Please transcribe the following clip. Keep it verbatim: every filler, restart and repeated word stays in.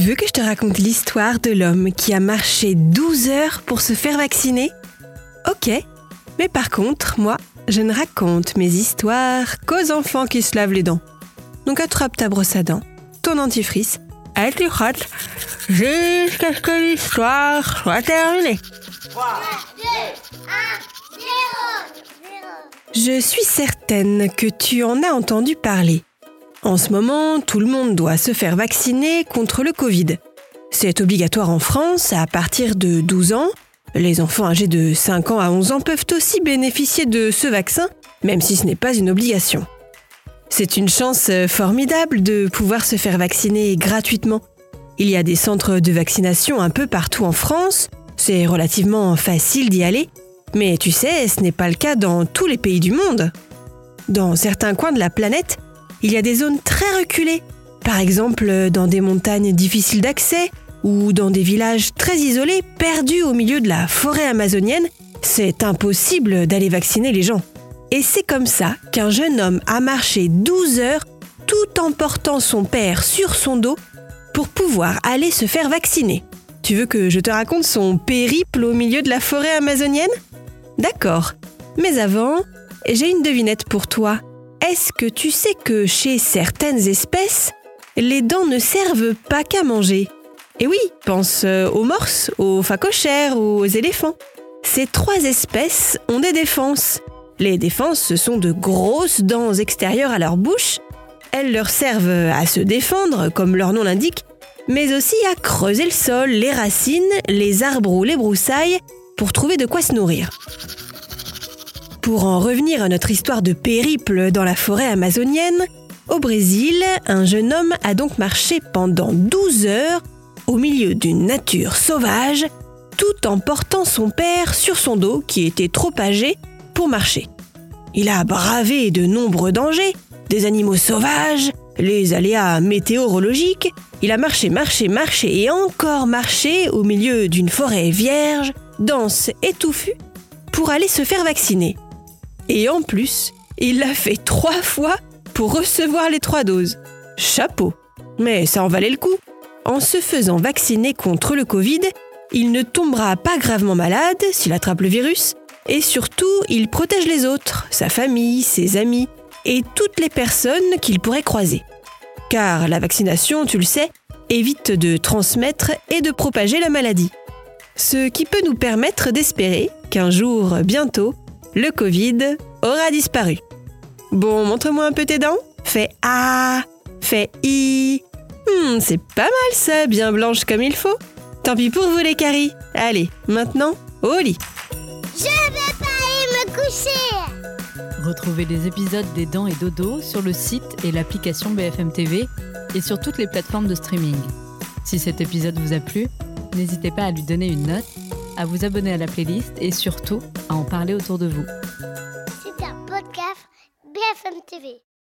veux que je te raconte l'histoire de l'homme qui a marché douze heures pour se faire vacciner ? Ok, mais par contre, moi, je ne raconte mes histoires qu'aux enfants qui se lavent les dents. Donc attrape ta brosse à dents, ton dentifrice, et tu frottes jusqu'à ce que l'histoire soit terminée. trois, deux, un, zéro. Je suis certaine que tu en as entendu parler. En ce moment, tout le monde doit se faire vacciner contre le Covid. C'est obligatoire en France à partir de douze ans. Les enfants âgés de cinq ans à onze ans peuvent aussi bénéficier de ce vaccin, même si ce n'est pas une obligation. C'est une chance formidable de pouvoir se faire vacciner gratuitement. Il y a des centres de vaccination un peu partout en France. C'est relativement facile d'y aller. Mais tu sais, ce n'est pas le cas dans tous les pays du monde. Dans certains coins de la planète, il y a des zones très reculées. Par exemple, dans des montagnes difficiles d'accès ou dans des villages très isolés, perdus au milieu de la forêt amazonienne, c'est impossible d'aller vacciner les gens. Et c'est comme ça qu'un jeune homme a marché douze heures tout en portant son père sur son dos pour pouvoir aller se faire vacciner. Tu veux que je te raconte son périple au milieu de la forêt amazonienne ? D'accord. Mais avant, j'ai une devinette pour toi. Est-ce que tu sais que chez certaines espèces, les dents ne servent pas qu'à manger ? Et oui, pense aux morses, aux phacochères ou aux éléphants. Ces trois espèces ont des défenses. Les défenses, ce sont de grosses dents extérieures à leur bouche. Elles leur servent à se défendre, comme leur nom l'indique, mais aussi à creuser le sol, les racines, les arbres ou les broussailles, pour trouver de quoi se nourrir. Pour en revenir à notre histoire de périple dans la forêt amazonienne, au Brésil, un jeune homme a donc marché pendant douze heures au milieu d'une nature sauvage, tout en portant son père sur son dos qui était trop âgé pour marcher. Il a bravé de nombreux dangers, des animaux sauvages, les aléas météorologiques. Il a marché, marché, marché et encore marché au milieu d'une forêt vierge, dense et touffue, pour aller se faire vacciner. Et en plus, il l'a fait trois fois pour recevoir les trois doses. Chapeau! Mais ça en valait le coup. En se faisant vacciner contre le Covid, il ne tombera pas gravement malade s'il attrape le virus. Et surtout, il protège les autres, sa famille, ses amis et toutes les personnes qu'il pourrait croiser. Car la vaccination, tu le sais, évite de transmettre et de propager la maladie. Ce qui peut nous permettre d'espérer qu'un jour, bientôt, le Covid aura disparu. Bon, montre-moi un peu tes dents. Fais A, fais I. Hmm, c'est pas mal ça, bien blanche comme il faut. Tant pis pour vous les caries. Allez, maintenant, au lit. Je vais pas aller me coucher. Retrouvez les épisodes des Dents et Dodo sur le site et l'application B F M T V et sur toutes les plateformes de streaming. Si cet épisode vous a plu, n'hésitez pas à lui donner une note, à vous abonner à la playlist et surtout à en parler autour de vous. C'est un podcast B F M T V.